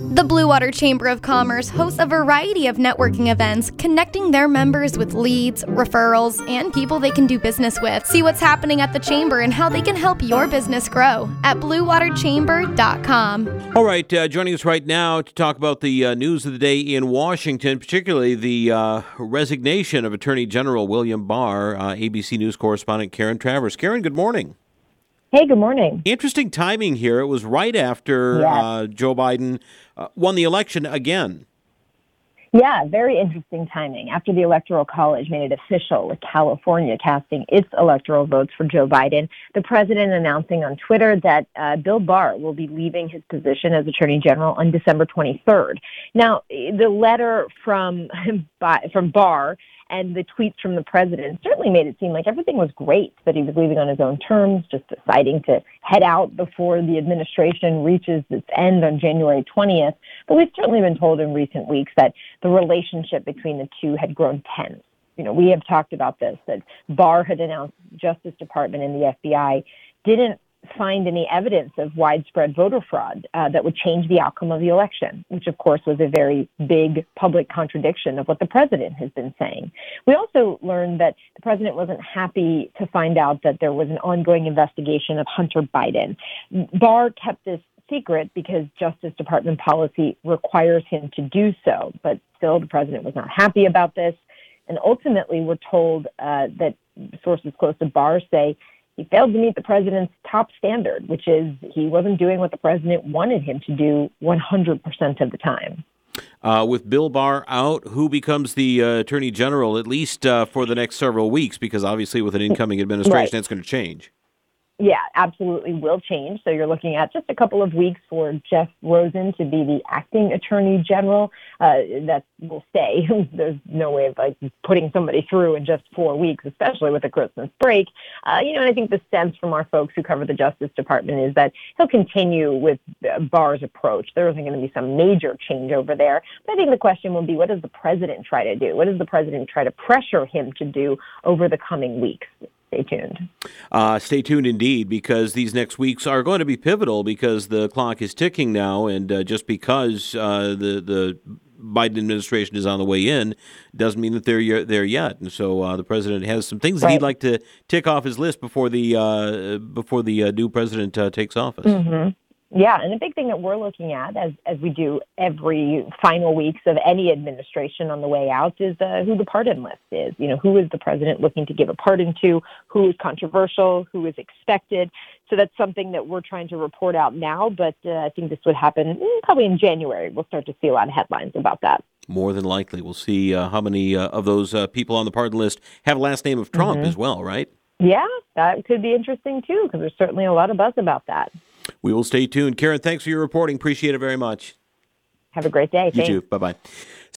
The Blue Water Chamber of Commerce hosts a variety of networking events, connecting their members with leads, referrals, and people they can do business with. See what's happening at the Chamber and how they can help your business grow at bluewaterchamber.com. All right, joining us right now to talk about the news of the day in Washington, particularly the resignation of Attorney General William Barr, ABC News correspondent Karen Travers. Karen, good morning. Hey, good morning. Interesting timing here. It was right after Joe Biden won the election again. Yeah, very interesting timing. After the Electoral College made it official with California casting its electoral votes for Joe Biden, the president announcing on Twitter that Bill Barr will be leaving his position as Attorney General on December 23rd. Now, the letter from Barr and the tweets from the president certainly made it seem like everything was great, that he was leaving on his own terms, just deciding to head out before the administration reaches its end on January 20th. But we've certainly been told in recent weeks that the relationship between the two had grown tense. You know, we have talked about this, that Barr had announced the Justice Department and the FBI didn't find any evidence of widespread voter fraud that would change the outcome of the election, which of course was a very big public contradiction of what the president has been saying. We also learned that the president wasn't happy to find out that there was an ongoing investigation of Hunter Biden. Barr kept this secret because Justice Department policy requires him to do so, but still the president was not happy about this. And ultimately we're told that sources close to Barr say he failed to meet the president's top standard, which is he wasn't doing what the president wanted him to do 100% of the time. With Bill Barr out, who becomes the Attorney General, at least for the next several weeks? Because obviously with an incoming administration, that's going to change. Yeah, absolutely will change. So you're looking at just a couple of weeks for Jeff Rosen to be the acting attorney general. That will stay. There's no way of putting somebody through in just 4 weeks, especially with the Christmas break. And I think the sense from our folks who cover the Justice Department is that he'll continue with Barr's approach. There isn't going to be some major change over there. But I think the question will be, what does the president try to do? What does the president try to pressure him to do over the coming weeks? Stay tuned. Stay tuned indeed, because these next weeks are going to be pivotal because the clock is ticking now, and just because the Biden administration is on the way in doesn't mean that they're there yet. And so the president has some things that he'd like to tick off his list before the new president takes office. Mm-hmm. Yeah, and the big thing that we're looking at, as we do every final weeks of any administration on the way out, is who the pardon list is. You know, who is the president looking to give a pardon to, who is controversial, who is expected. So that's something that we're trying to report out now, but I think this would happen probably in January. We'll start to see a lot of headlines about that. More than likely. We'll see how many of those people on the pardon list have a last name of Trump as well, right? Yeah, that could be interesting, too, because there's certainly a lot of buzz about that. We will stay tuned. Karen, thanks for your reporting. Appreciate it very much. Have a great day. You too. Bye-bye.